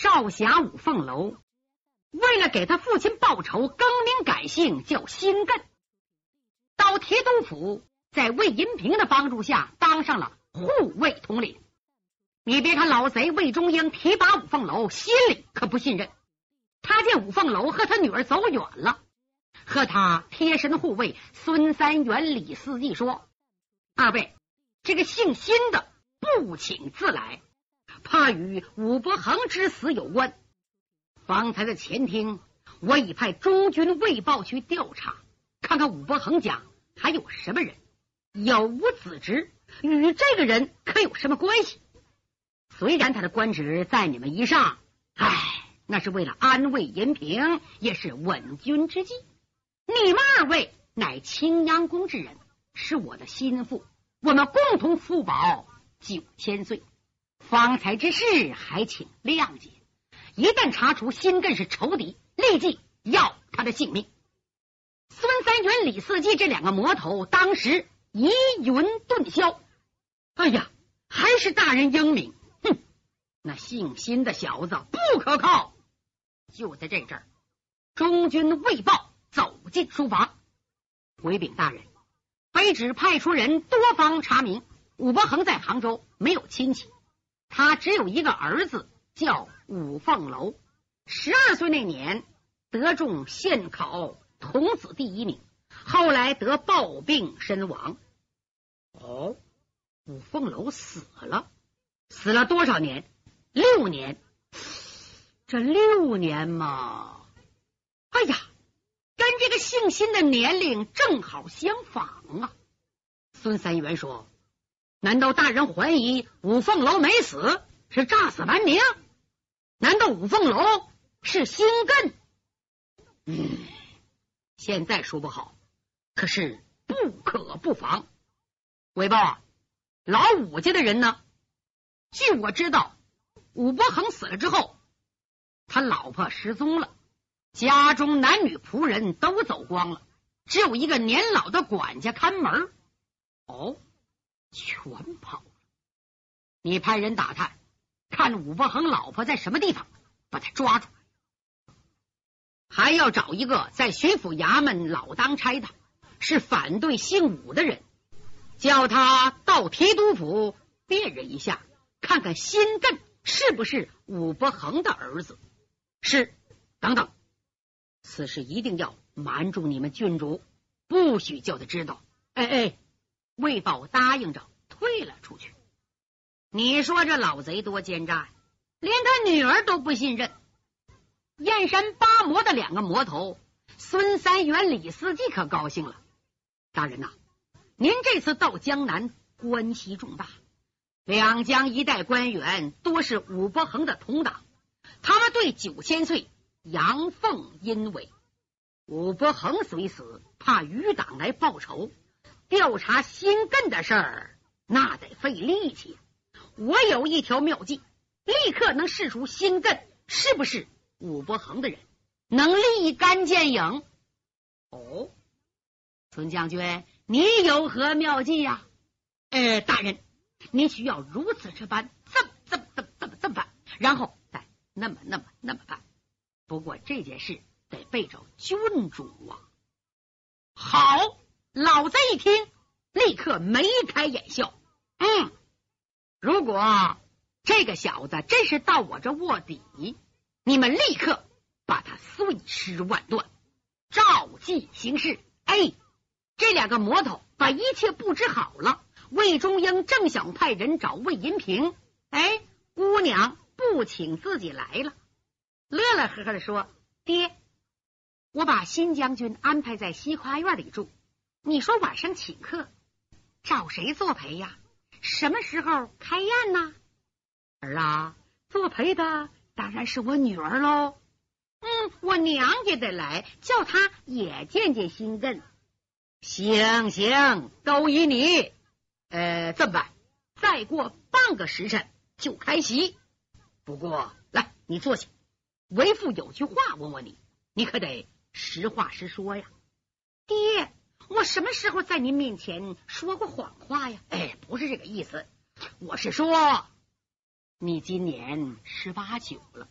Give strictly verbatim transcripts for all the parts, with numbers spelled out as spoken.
少侠五凤楼为了给他父亲报仇，更名改姓叫辛艮。到提督府，在魏银平的帮助下当上了护卫统领。你别看老贼魏忠英提拔五凤楼，心里可不信任。他见五凤楼和他女儿走远了，和他贴身护卫孙三元、李四季说：“二位，这个姓辛的不请自来，怕与武伯衡之死有关。方才的前厅，我已派中军卫报去调查，看看武伯衡家还有什么人，有无子侄，与这个人可有什么关系？虽然他的官职在你们以上，唉，那是为了安慰银平，也是稳军之计。你们二位乃青阳宫之人，是我的心腹，我们共同福保九千岁。方才之事还请谅解，一旦查出辛艮是仇敌，立即要他的性命。”孙三元、李四季这两个魔头当时疑云顿消。哎呀，还是大人英明，哼，那姓辛的小子不可靠。就在这阵儿，中军卫报走进书房，回禀大人，卑职派出人多方查明，武伯衡在杭州没有亲戚，他只有一个儿子叫武凤楼，十二岁那年得中县考童子第一名，后来得暴病身亡。哦，武凤楼死了，死了多少年？六年。这六年嘛，哎呀，跟这个姓辛的年龄正好相仿啊。孙三元说：“难道大人怀疑武凤楼没死，是诈死瞒名？难道武凤楼是辛艮？”嗯，现在说不好，可是不可不防。韦豹啊，老武家的人呢？据我知道，武伯衡死了之后，他老婆失踪了，家中男女仆人都走光了，只有一个年老的管家看门。哦，全跑了。你派人打探，看武伯衡老婆在什么地方，把他抓住。还要找一个在巡抚衙门老当差的，是反对姓武的人，叫他到提督府辨认一下，看看辛艮是不是武伯衡的儿子。是，等等，此事一定要瞒住你们郡主，不许叫他知道。哎哎，卫报答应着退了出去。你说这老贼多奸诈，连他女儿都不信任。燕山八魔的两个魔头孙三元、李四季可高兴了。大人呐、啊，您这次到江南关系重大，两江一带官员多是武伯衡的同党，他们对九千岁阳奉阴违。武伯衡虽死，怕余党来报仇，调查辛艮的事儿那得费力气。我有一条妙计，立刻能试出辛艮是不是武伯衡的人，能立竿见影。哦，孙将军，你有何妙计呀、啊？呃，大人，您需要如此这般，这么这么这么这么这么办，然后再那么那么那么办。不过这件事得备着郡主啊。好，老子一听，立刻眉开眼笑。嗯，如果这个小子真是到我这卧底，你们立刻把他碎尸万段，照计行事。哎，这两个魔头把一切布置好了，魏忠英正想派人找魏银平，哎，姑娘不请自己来了，乐乐呵呵的说：“爹，我把新将军安排在西花院里住，你说晚上请客，找谁作陪呀？什么时候开宴呢？”儿啊，作陪的当然是我女儿喽。嗯，我娘也得来，叫她也见见辛艮。行行，都依你。呃，这么办？再过半个时辰就开席。不过，来，你坐下。为父有句话问问你，你可得实话实说呀。爹，我什么时候在您面前说过谎话呀？哎，不是这个意思，我是说，你今年十八九了，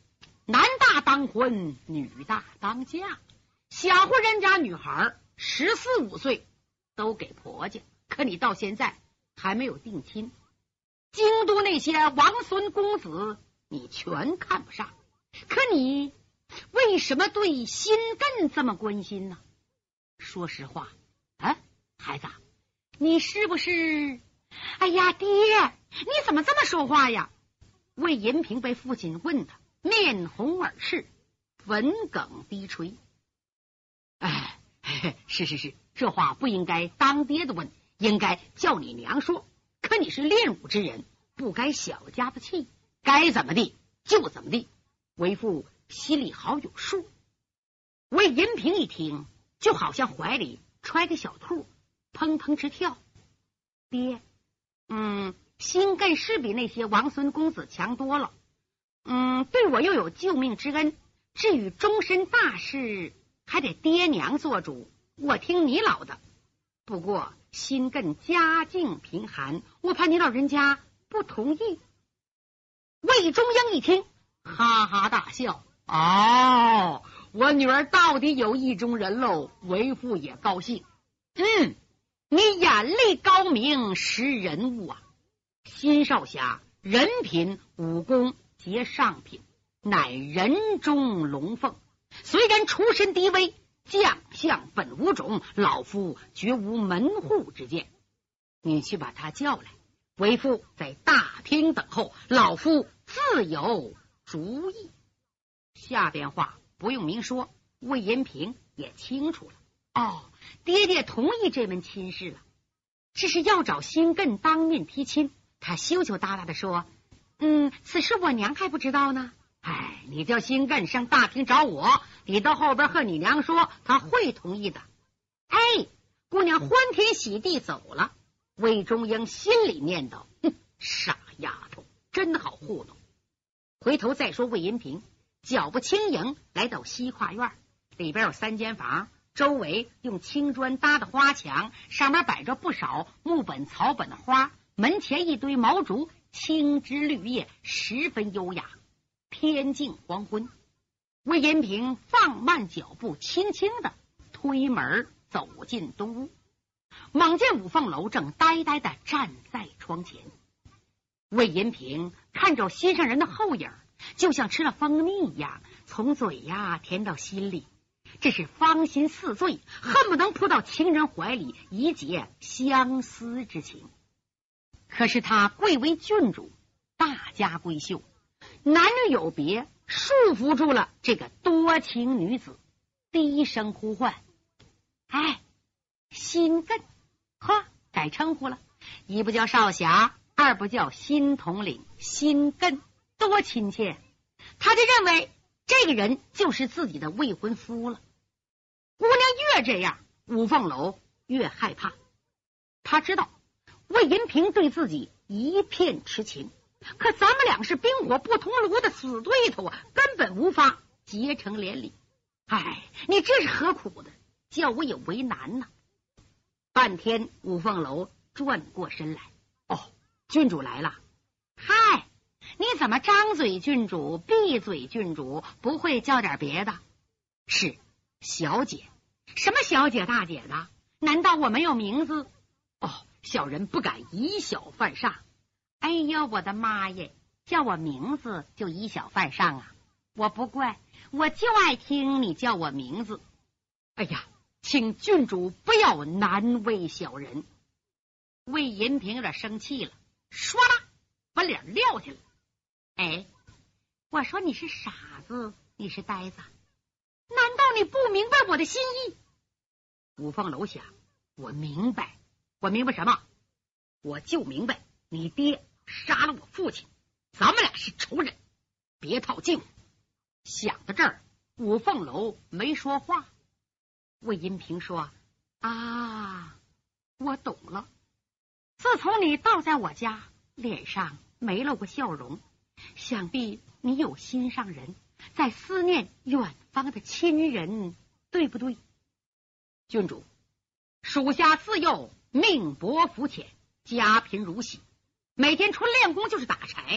男大当婚，女大当嫁。小户人家女孩十四五岁都给婆家，可你到现在还没有定亲。京都那些王孙公子你全看不上，可你为什么对心艮这么关心呢？说实话，啊，孩子，你是不是？哎呀，爹，你怎么这么说话呀？魏银平被父亲问的面红耳赤，文哽低垂。哎，是是是，这话不应该当爹的问，应该叫你娘说。可你是练武之人，不该小家子气，该怎么地就怎么地，为父心里好有数。魏银平一听，就好像怀里揣个小兔，砰砰直跳。爹，嗯，心艮是比那些王孙公子强多了，嗯，对我又有救命之恩，至于终身大事，还得爹娘做主，我听你老的。不过心艮家境贫寒，我怕你老人家不同意。魏忠英一听，哈哈大笑，哦，我女儿到底有意中人喽，为父也高兴。嗯，你眼力高明，识人物啊。新少侠人品武功皆上品，乃人中龙凤，虽然出身低微，将相本无种，老夫绝无门户之见。你去把他叫来，为父在大厅等候，老夫自有主意。下边话不用明说，魏延平也清楚了。哦，爹爹同意这门亲事了，只是要找心艮当面提亲。他羞羞答答的说：“嗯，此事我娘还不知道呢。”哎，你叫心艮上大厅找我，你到后边和你娘说，他会同意的。哎，姑娘欢天喜地走了。魏忠英心里念叨：哼，傻丫头，真好糊弄。回头再说魏银平，脚步轻盈来到西跨院，里边有三间房，周围用青砖搭的花墙，上面摆着不少木本草本的花，门前一堆毛竹，青枝绿叶，十分优雅。天近黄昏，魏延平放慢脚步，轻轻的推门走进东屋，猛见五凤楼正呆呆的站在窗前。魏延平看着心上人的后影，就像吃了蜂蜜一样，从嘴呀甜到心里，这是芳心似醉，恨不能扑到情人怀里，以解相思之情。可是他贵为郡主，大家闺秀，男女有别，束缚住了这个多情女子，低声呼唤：“哎，心艮！”呵，改称呼了，一不叫少侠，二不叫新统领，心艮，多亲切。他就认为这个人就是自己的未婚夫了。姑娘越这样，五凤楼越害怕。他知道魏银平对自己一片痴情，可咱们俩是冰火不同炉的死对头啊，根本无法结成连理。哎，你这是何苦的，叫我也为难呢。半天，五凤楼转过身来：“哦，郡主来了。嗨，你怎么张嘴郡主，闭嘴郡主，不会叫点别的？”“是小姐。”“什么小姐大姐的？难道我没有名字？”“哦，小人不敢以小犯上。”“哎呦，我的妈耶，叫我名字就以小犯上啊！我不怪，我就爱听你叫我名字。”“哎呀，请郡主不要难为小人。”魏银平有点生气了，唰啦把脸撂下来。“哎，我说你是傻子，你是呆子，难道你不明白我的心意？”五凤楼想：“我明白，我明白什么？我就明白你爹杀了我父亲，咱们俩是仇人，别套近乎。”想到这儿，五凤楼没说话。魏银平说：“啊，我懂了。自从你到在我家，脸上没了过笑容，想必你有心上人，在思念远方的亲人，对不对？”“郡主，属下自幼命薄福浅，家贫如洗，每天除练功就是打柴，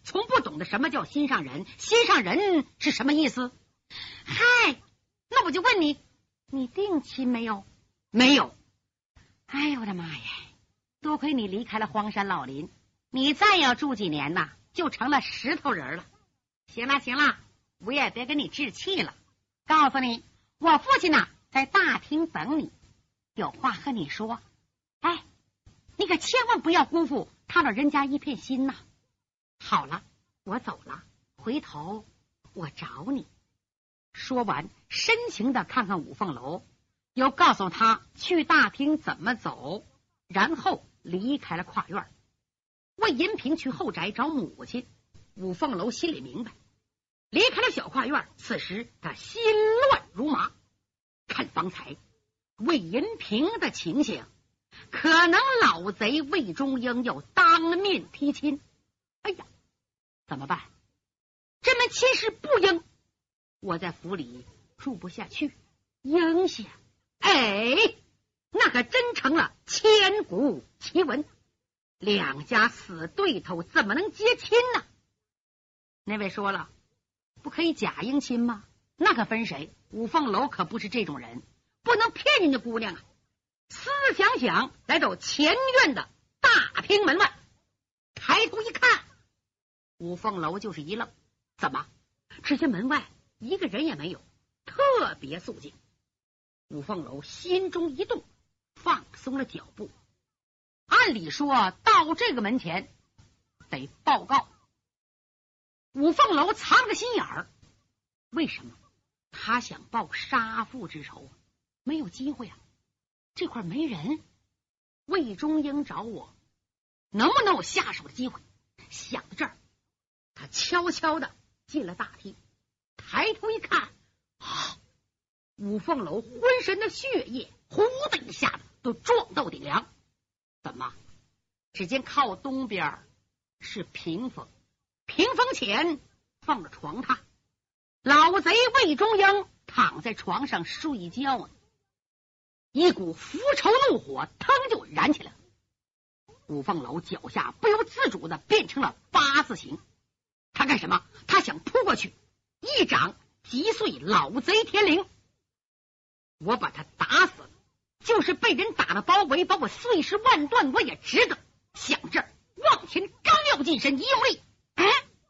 从不懂得什么叫心上人，心上人是什么意思？嗨，那我就问你，你定亲没有？没有。哎呦我的妈呀！多亏你离开了荒山老林，你再要住几年呐，就成了石头人了。行了行了，我也别跟你置气了。告诉你，我父亲呐在大厅等你，有话和你说。哎，你可千万不要辜负他老人家一片心呐。好了，我走了，回头我找你。说完，深情的看看五凤楼，又告诉他去大厅怎么走，然后离开了跨院。魏银平去后宅找母亲，五凤楼心里明白，离开了小跨院，此时他心乱如麻。看方才魏银平的情形，可能老贼魏中英要当面提亲。哎呀，怎么办？这门亲事不应，我在府里住不下去。应下，哎，那可真成了千古奇闻。两家死对头怎么能结亲呢？那位说了，不可以假迎亲吗？那可分谁？五凤楼可不是这种人，不能骗人家姑娘啊。思思想想，来到前院的大厅门外，抬头一看，五凤楼就是一愣，怎么？只见门外一个人也没有，特别肃静。五凤楼心中一动，放松了脚步。按理说到这个门前得报告，五凤楼藏着心眼儿，为什么？他想报杀父之仇，没有机会啊，这块没人。魏中英找我，能不能有下手的机会？想到这儿，他悄悄的进了大厅，抬头一看，啊，五凤楼浑身的血液呼的一下子都撞到顶梁。怎么？只见靠东边是屏风，屏风前放着床榻，老贼魏中英躺在床上睡觉呢。一股复仇怒火腾就燃起来了，五凤楼脚下不由自主的变成了八字形。他干什么？他想扑过去，一掌击碎老贼天灵。我把他打死了，就是被人打了包围，把我碎尸万段，我也值得。想这儿，往前刚要近身，一用力，哎，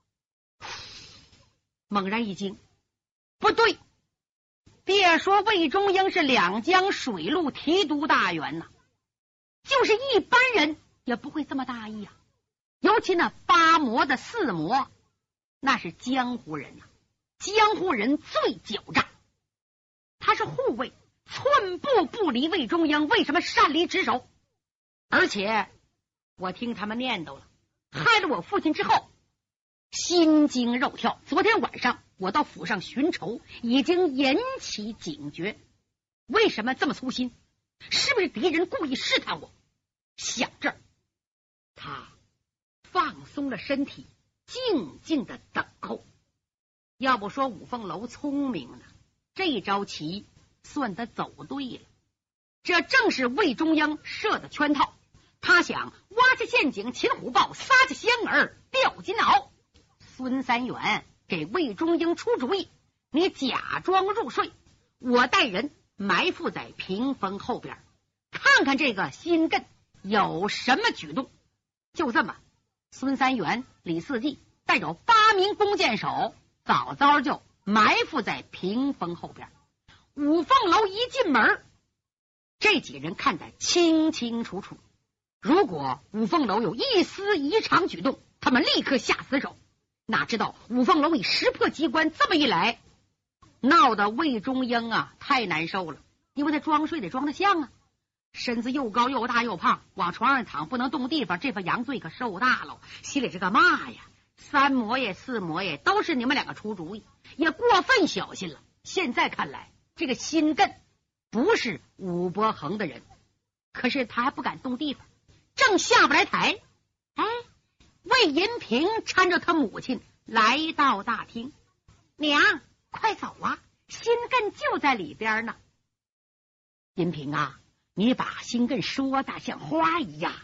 猛然一惊，不对，别说魏中英是两江水陆提督大员呐，就是一般人也不会这么大意啊。尤其那八魔的四魔，那是江湖人呐、啊，江湖人最狡诈。他是护卫，寸步不离魏中英，为什么擅离职守？而且我听他们念叨了，害了我父亲之后，心惊肉跳。昨天晚上我到府上寻仇，已经引起警觉。为什么这么粗心？是不是敌人故意试探我？想这儿，他放松了身体，静静的等候。要不说五凤楼聪明呢，这招棋算他走对了。这正是魏中英设的圈套。他想挖下陷阱擒虎豹，撒下仙儿钓金鳌。孙三元给魏中英出主意，你假装入睡，我带人埋伏在屏风后边，看看这个心艮有什么举动。就这么，孙三元、李四季带着八名弓箭手，早早就埋伏在屏风后边。五凤楼一进门，这几人看得清清楚楚。如果五凤楼有一丝异常举动，他们立刻下死手。哪知道五凤楼已识破机关，这么一来，闹得魏中英啊太难受了。因为他装睡得装得像啊，身子又高又大又胖，往床上躺不能动地方，这份洋罪可受大了。心里是干嘛呀？三魔爷四魔爷都是你们两个出主意，也过分小心了。现在看来，这个心艮不是武伯衡的人，可是他还不敢动地方，正下不来台。哎，魏银平搀着他母亲来到大厅，娘，快走啊，心艮就在里边呢。银平啊，你把心艮说的像花一样，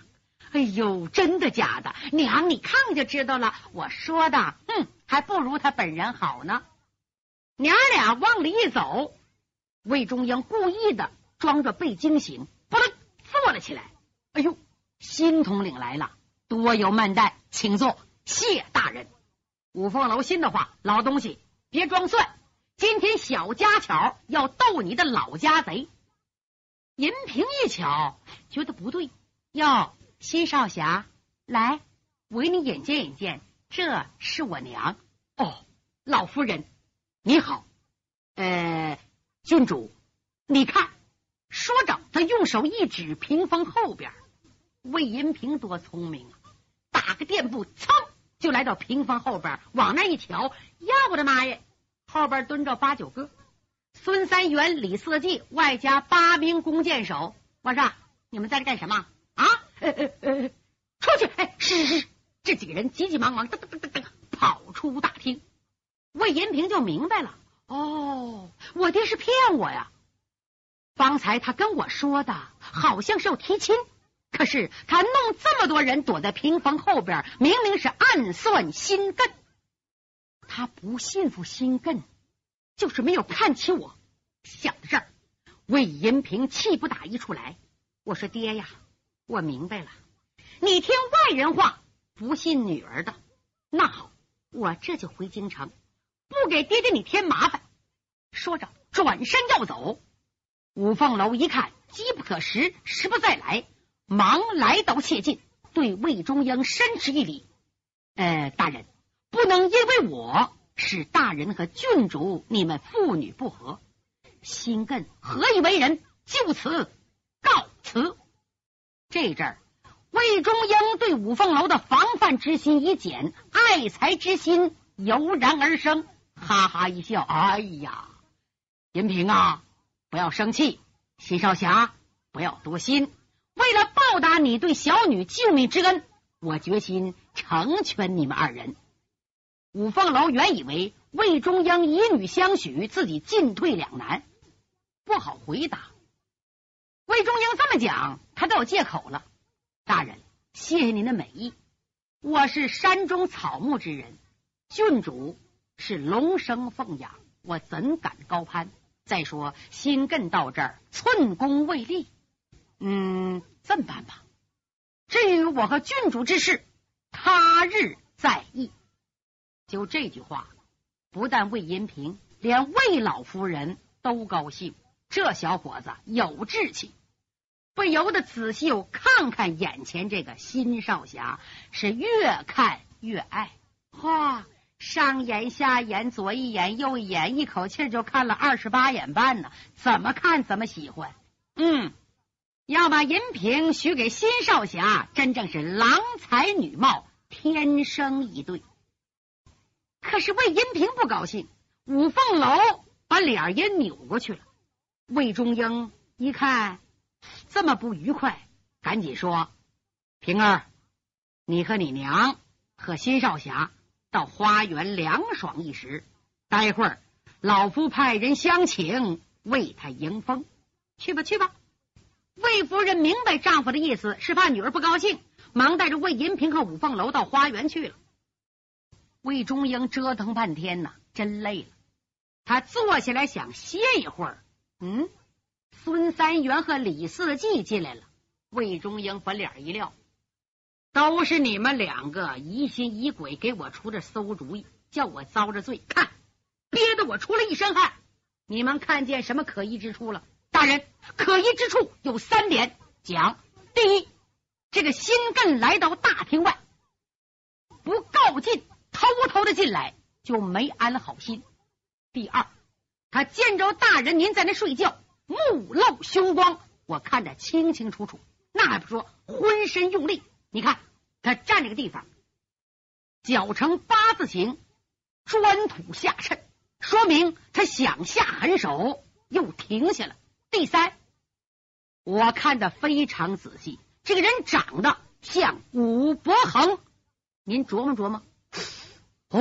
哎呦，真的假的？娘，你看就知道了。我说的，嗯，还不如他本人好呢。娘俩往里一走，魏忠英故意的装着被惊醒，扑棱坐了起来。哎呦，新统领来了，多有慢待，请坐，谢大人。五凤楼心的话，老东西别装蒜，今天小家巧要斗你的老家贼。银平一瞧，觉得不对，哟，新少侠，来，我给你引荐引荐，这是我娘。哦，老夫人你好。呃，郡主，你看。说着，他用手一指屏风后边。魏银平多聪明啊，打个垫步，噌就来到屏风后边，往那一瞧，呀我的妈呀，后边蹲着八九个孙三元、李四季，外加八名弓箭手。我说你们在这干什么啊？呃呃呃，出去！哎，是是是。这几个人急急忙忙，噔噔噔噔跑出大厅。魏银平就明白了，哦，我爹是骗我呀。方才他跟我说的好像是要提亲，可是他弄这么多人躲在屏风后边，明明是暗算心艮。他不信服心艮，就是没有看起我。想到这儿，魏银平气不打一处来。我说爹呀，我明白了，你听外人话，不信女儿的。那好，我这就回京城，不给爹爹你添麻烦。说着转身要走。五凤楼一看机不可失，时不再来，忙来到切近，对魏忠英深施一礼。呃，大人，不能因为我使大人和郡主你们父女不和，心艮何以为人？就此告辞。这阵儿，魏忠英对五凤楼的防范之心一减，爱才之心油然而生，哈哈一笑。哎呀，银平啊，不要生气，新少侠不要多心，为了报答你对小女救命之恩，我决心成全你们二人。五凤楼原以为魏忠英以女相许，自己进退两难，不好回答。魏忠英这么讲，他都有借口了。大人，谢谢您的美意，我是山中草木之人，郡主是龙生凤养，我怎敢高攀？再说心艮到这儿，寸功未立。嗯，这么办吧，至于我和郡主之事，他日再议。就这句话，不但魏银平，连魏老夫人都高兴。这小伙子有志气，不由得仔细又看看眼前这个新少侠，是越看越爱。哇！上眼下眼左一眼右一眼，一口气就看了二十八眼半呢，怎么看怎么喜欢。嗯，要把银平许给新少侠，真正是郎才女貌，天生一对。可是魏银平不高兴，五凤楼把脸也扭过去了。魏忠英一看这么不愉快，赶紧说：平儿，你和你娘和新少侠到花园凉爽一时，待会儿老夫派人相请，为他迎风。去吧去吧。魏夫人明白丈夫的意思，是怕女儿不高兴，忙带着魏银平和五凤楼到花园去了。魏忠英折腾半天呢，真累了，他坐下来想歇一会儿。嗯，孙三元和李四季进来了。魏忠英把脸一撂，都是你们两个疑心疑鬼，给我出这馊主意，叫我遭着罪，看憋得我出了一身汗。你们看见什么可疑之处了？大人，可疑之处有三点，讲。第一，这个心艮来到大厅外，不告进，偷偷的进来，就没安了好心。第二，他见着大人您在那睡觉，目露凶光，我看着清清楚楚，那还不说，浑身用力。你看他站这个地方，脚成八字形，砖土下衬，说明他想下狠手，又停下了。第三，我看得非常仔细，这个人长得像武伯衡，您琢磨琢磨。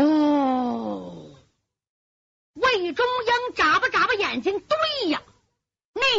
哦，魏忠英眨巴眨巴眼睛，对呀，那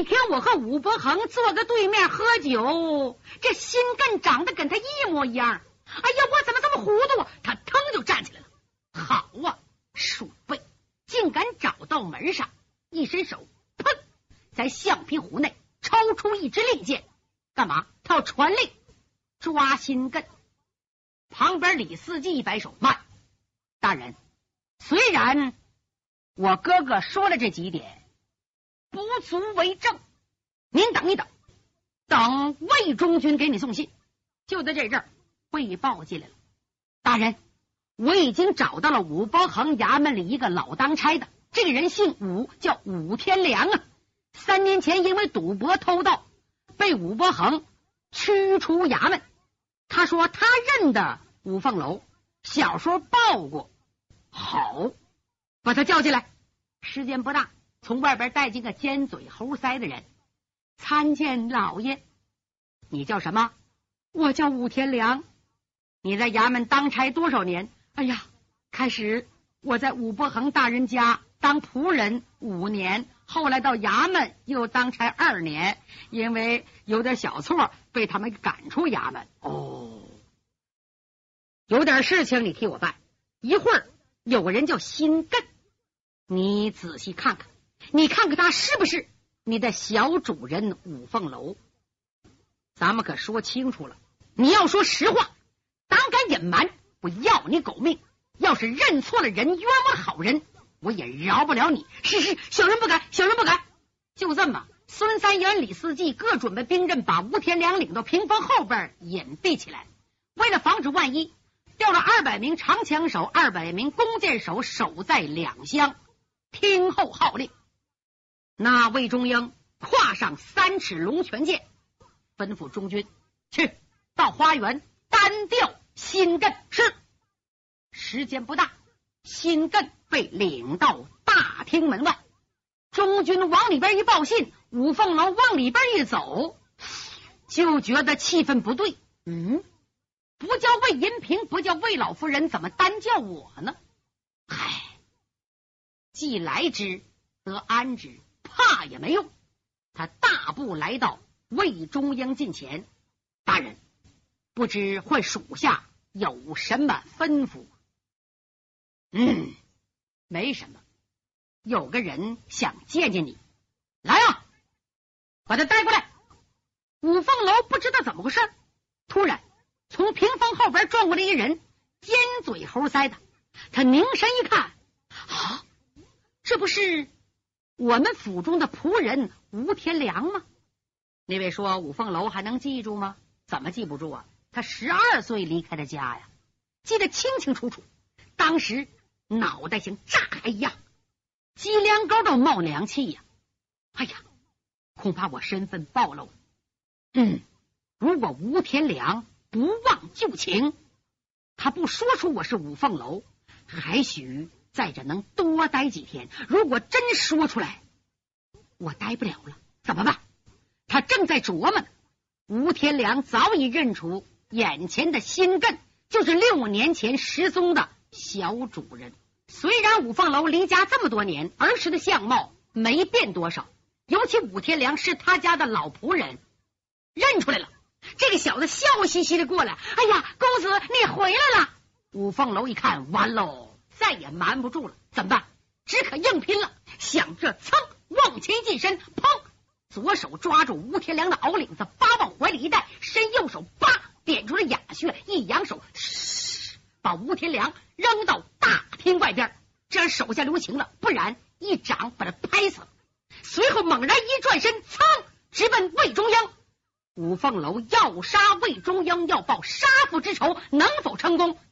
天我和武伯衡坐个对面喝酒，这心艮长得跟他一模一样。哎呀，我怎么这么糊涂？他腾就站起来了。好啊，鼠辈，竟敢找到门上！一伸手，砰，在橡皮壶内抽出一支令箭。干嘛？他要传令抓心艮。旁边李四季一摆手，慢，大人，虽然我哥哥说了这几点，不足为证，您等一等，等魏中军给你送信。就在这阵儿，汇报进来了。大人，我已经找到了武伯衡衙门里一个老当差的，这个人姓武，叫武天良啊。三年前因为赌博偷盗，被武伯衡驱出衙门。他说他认得五凤楼，小时候报过。好，把他叫进来。时间不大，从外边带进个尖嘴猴腮的人。参见老爷。你叫什么？我叫武天良。你在衙门当差多少年？哎呀，开始我在武伯衡大人家当仆人五年，后来到衙门又当差二年，因为有点小错被他们赶出衙门。哦，有点事情你替我办。一会儿有个人叫心艮，你仔细看看，你看看他是不是你的小主人五凤楼。咱们可说清楚了，你要说实话，胆敢隐瞒，我要你狗命。要是认错了人，冤枉好人，我也饶不了你。是是，小人不敢，小人不敢。就这么，孙三元、李四季各准备兵刃，把吴天良领到屏风后边隐蔽起来。为了防止万一，调了二百名长枪手、二百名弓箭手守在两厢，听候号令。那魏中英跨上三尺龙泉剑，吩咐中军去到花园单调心艮。是。时间不大，心艮被领到大厅门外。中军往里边一报信，五凤楼往里边一走，就觉得气氛不对。嗯，不叫魏银平，不叫魏老夫人，怎么单叫我呢？唉，既来之得安之，怕也没用。他大步来到魏中英近前。大人，不知会属下有什么吩咐？嗯，没什么，有个人想见见你。来啊，把他带过来。五凤楼不知道怎么回事，突然从屏风后边转过来一人，尖嘴猴腮的。他凝神一看，啊，这不是我们府中的仆人吴天良吗？那位说五凤楼还能记住吗？怎么记不住啊？他十二岁离开的家呀，记得清清楚楚。当时脑袋像炸开一样，脊梁沟都冒凉气呀！哎呀，恐怕我身份暴露。嗯，如果吴天良不忘旧情，他不说出我是五凤楼，还许在这能多待几天。如果真说出来，我待不了了，怎么办？他正在琢磨呢。吴天良早已认出眼前的心艮就是六年前失踪的小主人。虽然五凤楼离家这么多年，儿时的相貌没变多少，尤其武天良是他家的老仆人，认出来了。这个小子笑嘻嘻的过来，哎呀，公子你回来了。五凤楼一看，完喽，再也瞒不住了，怎么办？只可硬拼了。想着噌往前近身，砰，左手抓住吴天良的袄领子，扒往怀里一带，伸右手叭点出了哑穴，一扬手，嘘，把吴天良扔到大厅外边。这样手下留情了，不然一掌把他拍死。随后猛然一转身，噌直奔魏中央。五凤楼要杀魏中央，要报杀父之仇，能否成功？